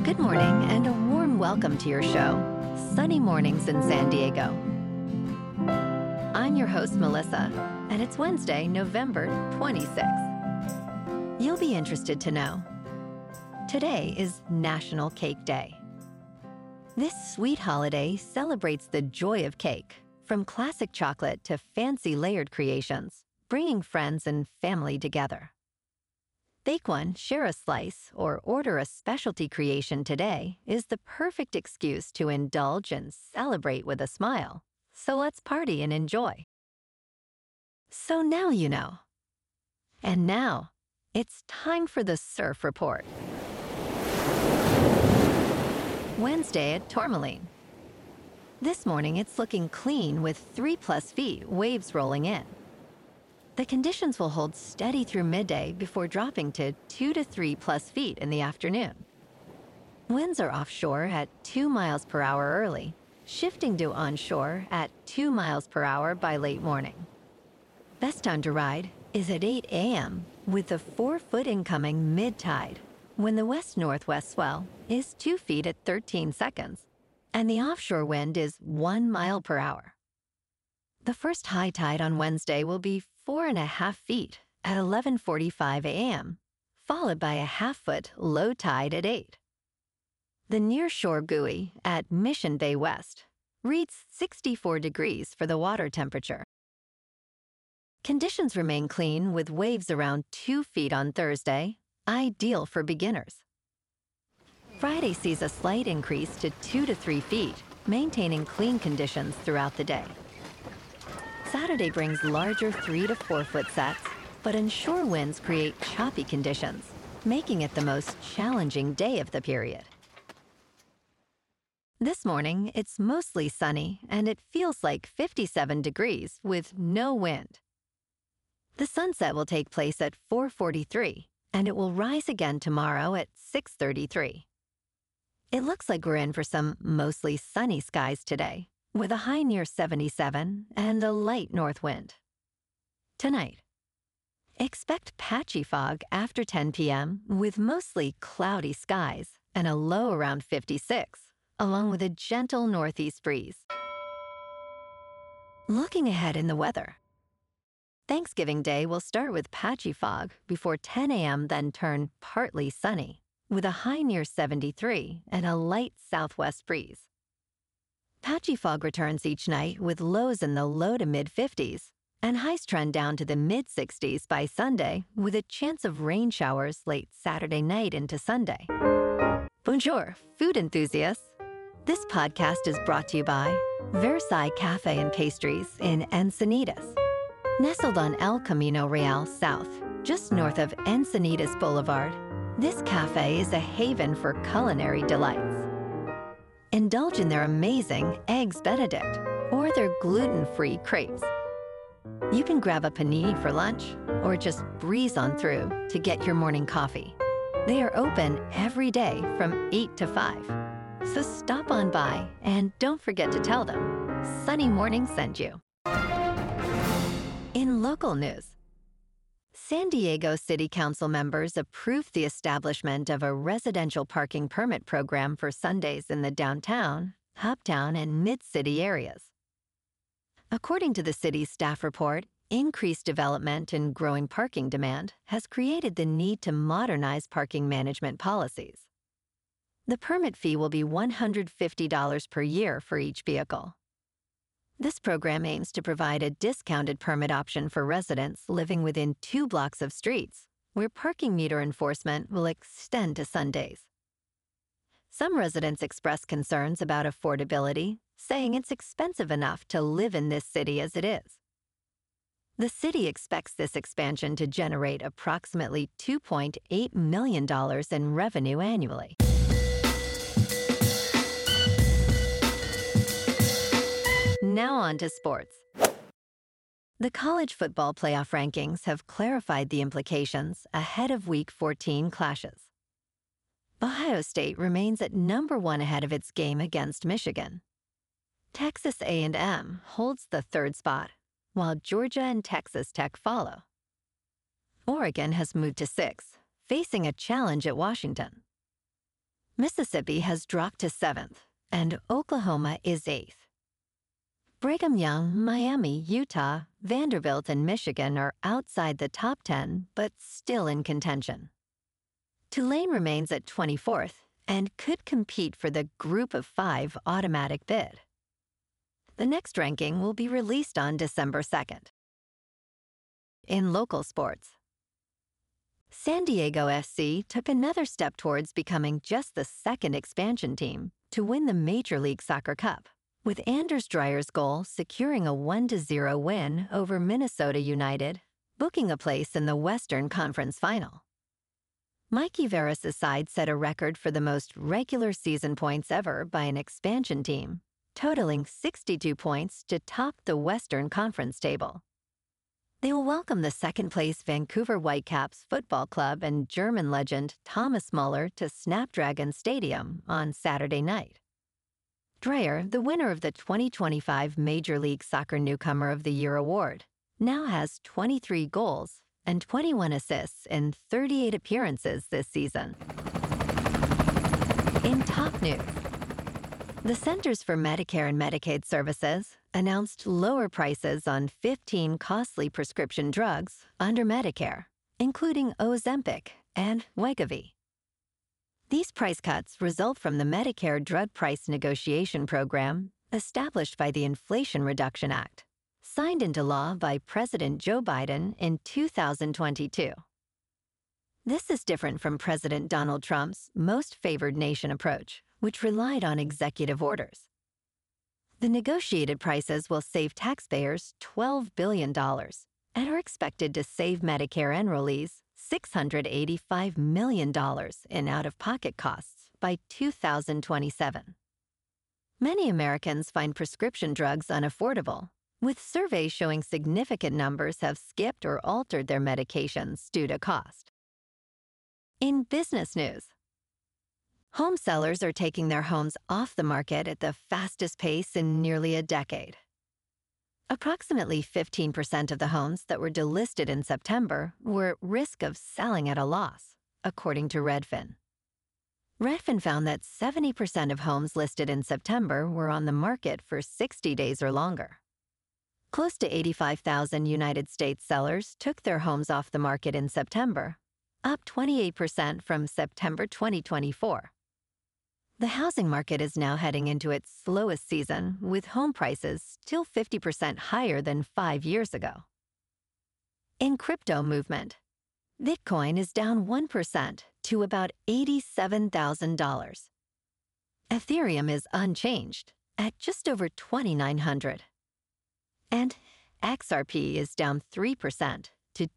Good morning and a warm welcome to your show, Sunny Mornings in San Diego. I'm your host, Melissa, and it's Wednesday, November 26th. You'll be interested to know, today is National Cake Day. This sweet holiday celebrates the joy of cake, from classic chocolate to fancy layered creations, bringing friends and family together. Bake one, share a slice, or order a specialty creation today is the perfect excuse to indulge and celebrate with a smile. So let's party and enjoy. So now you know. And now, it's time for the Surf Report. Wednesday at Tourmaline. This morning it's looking clean with 3+ feet waves rolling in. The conditions will hold steady through midday before dropping to 2 to 3+ feet in the afternoon. Winds are offshore at 2 miles per hour early, shifting to onshore at 2 miles per hour by late morning. Best time to ride is at 8 a.m. with the 4-foot incoming mid-tide, when the west-northwest swell is 2 feet at 13 seconds, and the offshore wind is 1 mile per hour. The first high tide on Wednesday will be 4.5 feet at 11:45 a.m., followed by a half-foot low tide at 8. The nearshore buoy at Mission Bay West reads 64 degrees for the water temperature. Conditions remain clean with waves around 2 feet on Thursday, ideal for beginners. Friday sees a slight increase to 2 to 3 feet, maintaining clean conditions throughout the day. Saturday brings larger 3 to 4 foot sets, but inshore winds create choppy conditions, making it the most challenging day of the period. This morning, it's mostly sunny and it feels like 57 degrees with no wind. The sunset will take place at 4:43, and it will rise again tomorrow at 6:33. It looks like we're in for some mostly sunny skies today, with a high near 77 and a light north wind. Tonight, expect patchy fog after 10 p.m. with mostly cloudy skies and a low around 56, along with a gentle northeast breeze. Looking ahead in the weather. Thanksgiving Day will start with patchy fog before 10 a.m., then turn partly sunny, with a high near 73 and a light southwest breeze. Patchy fog returns each night with lows in the low to mid-50s, and highs trend down to the mid-60s by Sunday with a chance of rain showers late Saturday night into Sunday. Bonjour, food enthusiasts. This podcast is brought to you by Versailles Cafe and Pastries in Encinitas. Nestled on El Camino Real South, just north of Encinitas Boulevard, this cafe is a haven for culinary delights. Indulge in their amazing Eggs Benedict or their gluten-free crepes. You can grab a panini for lunch or just breeze on through to get your morning coffee. They are open every day from 8 to 5. So stop on by and don't forget to tell them Sunny Morning sent you. In local news, San Diego City Council members approved the establishment of a residential parking permit program for Sundays in the downtown, uptown, and mid-city areas. According to the city's staff report, increased development and growing parking demand has created the need to modernize parking management policies. The permit fee will be $150 per year for each vehicle. This program aims to provide a discounted permit option for residents living within 2 blocks of streets, where parking meter enforcement will extend to Sundays. Some residents express concerns about affordability, saying it's expensive enough to live in this city as it is. The city expects this expansion to generate approximately $2.8 million in revenue annually. Now on to sports. The college football playoff rankings have clarified the implications ahead of Week 14 clashes. Ohio State remains at number 1 ahead of its game against Michigan. Texas A&M holds the 3rd spot, while Georgia and Texas Tech follow. Oregon has moved to 6, facing a challenge at Washington. Mississippi has dropped to 7th, and Oklahoma is 8th. Brigham Young, Miami, Utah, Vanderbilt, and Michigan are outside the top 10, but still in contention. Tulane remains at 24th and could compete for the Group of 5 automatic bid. The next ranking will be released on December 2nd. In local sports, San Diego SC took another step towards becoming just the second expansion team to win the Major League Soccer Cup, with Anders Dreyer's goal securing a 1-0 win over Minnesota United, booking a place in the Western Conference Final. Mikey Veras' side set a record for the most regular season points ever by an expansion team, totaling 62 points to top the Western Conference table. They will welcome the second-place Vancouver Whitecaps Football Club and German legend Thomas Muller to Snapdragon Stadium on Saturday night. Dreyer, the winner of the 2025 Major League Soccer Newcomer of the Year award, now has 23 goals and 21 assists in 38 appearances this season. In top news, the Centers for Medicare and Medicaid Services announced lower prices on 15 costly prescription drugs under Medicare, including Ozempic and Wegovy. These price cuts result from the Medicare Drug Price Negotiation Program established by the Inflation Reduction Act, signed into law by President Joe Biden in 2022. This is different from President Donald Trump's most favored nation approach, which relied on executive orders. The negotiated prices will save taxpayers $12 billion and are expected to save Medicare enrollees $685 million in out-of-pocket costs by 2027. Many Americans find prescription drugs unaffordable, with surveys showing significant numbers have skipped or altered their medications due to cost. In business news, home sellers are taking their homes off the market at the fastest pace in nearly a decade. Approximately 15% of the homes that were delisted in September were at risk of selling at a loss, according to Redfin. Redfin found that 70% of homes listed in September were on the market for 60 days or longer. Close to 85,000 United States sellers took their homes off the market in September, up 28% from September 2024. The housing market is now heading into its slowest season, with home prices still 50% higher than 5 years ago. In crypto movement, Bitcoin is down 1% to about $87,000. Ethereum is unchanged at just over $2,900. And XRP is down 3% to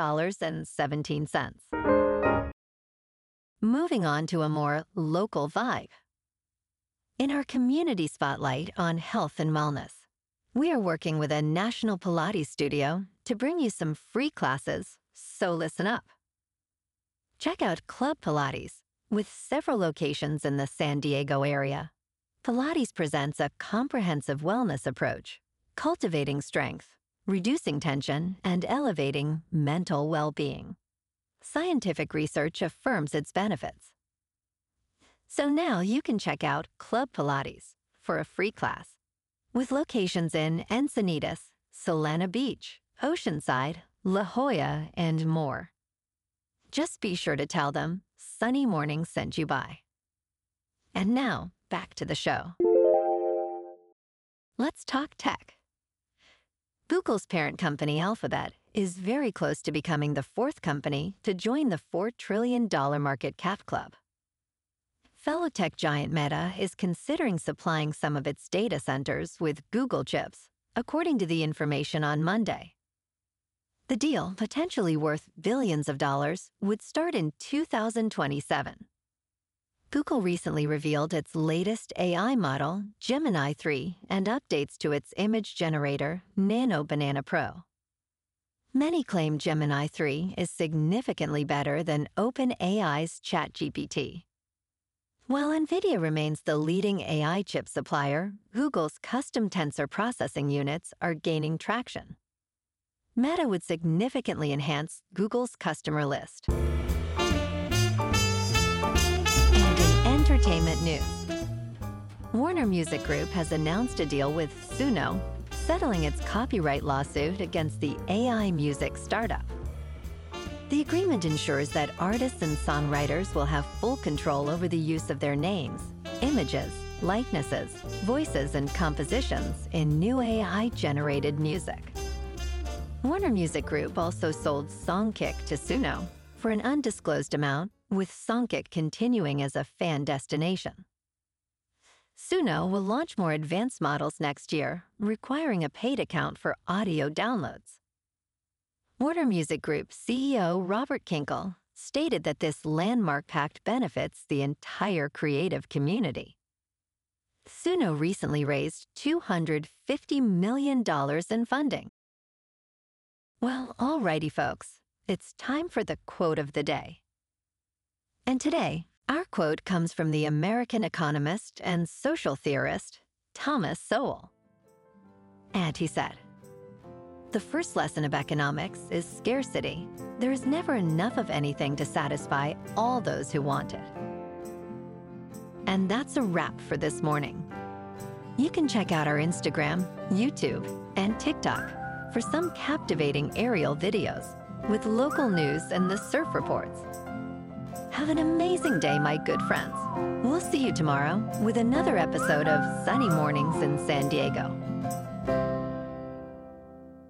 $2.17. Moving on to a more local vibe. In our community spotlight on health and wellness, we are working with a national Pilates studio to bring you some free classes, so listen up. Check out Club Pilates, with several locations in the San Diego area. Pilates presents a comprehensive wellness approach, cultivating strength, reducing tension, and elevating mental well-being. Scientific research affirms its benefits. So now you can check out Club Pilates for a free class, with locations in Encinitas, Solana Beach, Oceanside, La Jolla, and more. Just be sure to tell them Sunny Morning sent you by. And now, back to the show. Let's talk tech. Google's parent company, Alphabet, is very close to becoming the fourth company to join the $4 trillion market cap club. Fellow tech giant Meta is considering supplying some of its data centers with Google chips, according to the information on Monday. The deal, potentially worth billions of dollars, would start in 2027. Google recently revealed its latest AI model, Gemini 3, and updates to its image generator, Nano Banana Pro. Many claim Gemini 3 is significantly better than OpenAI's ChatGPT. While NVIDIA remains the leading AI chip supplier, Google's custom tensor processing units are gaining traction. Meta would significantly enhance Google's customer list. And in entertainment news. Warner Music Group has announced a deal with Suno, settling its copyright lawsuit against the AI music startup. The agreement ensures that artists and songwriters will have full control over the use of their names, images, likenesses, voices, and compositions in new AI-generated music. Warner Music Group also sold Songkick to Suno for an undisclosed amount, with Songkick continuing as a fan destination. Suno will launch more advanced models next year, requiring a paid account for audio downloads. Warner Music Group CEO Robert Kinkle stated that this landmark pact benefits the entire creative community. Suno recently raised $250 million in funding. Well, alrighty, folks, it's time for the quote of the day. And today, our quote comes from the American economist and social theorist, Thomas Sowell. And he said, "The first lesson of economics is scarcity. There is never enough of anything to satisfy all those who want it." And that's a wrap for this morning. You can check out our Instagram, YouTube, and TikTok for some captivating aerial videos with local news and the surf reports. Have an amazing day, my good friends. We'll see you tomorrow with another episode of Sunny Mornings in San Diego.